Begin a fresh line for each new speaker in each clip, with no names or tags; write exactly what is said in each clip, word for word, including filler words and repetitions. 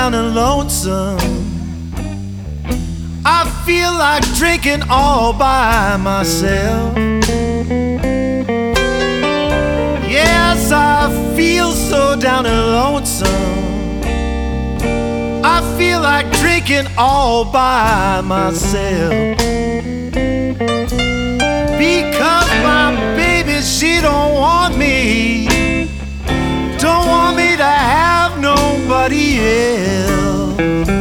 down and lonesome. I feel like drinking all by myself. Yes, I feel so down and lonesome. I feel like drinking all by myself. Because my baby, she don't want me, don't want me to have nobody else.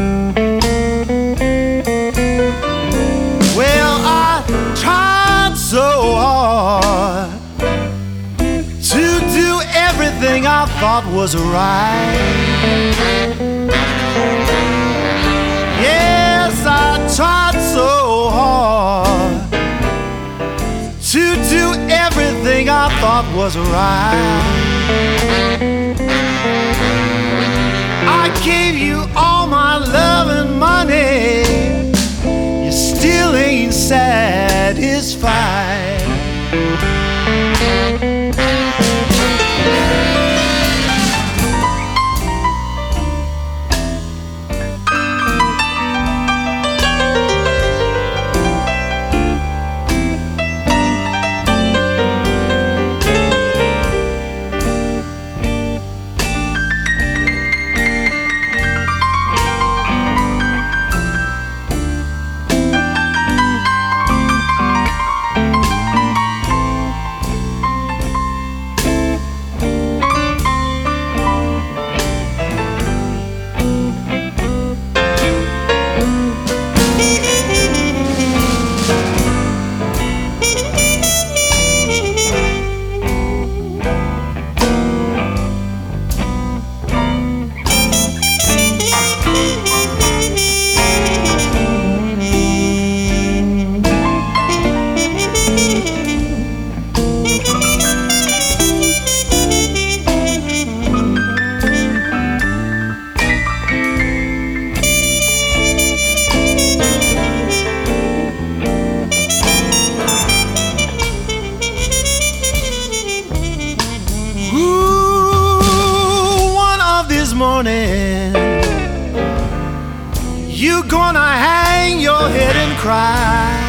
Well, I tried so hard to do everything I thought was right. Yes, I tried so hard to do everything I thought was right. I gave you all my love and money, you still ain't satisfied. Morning, you gonna hang your head and cry.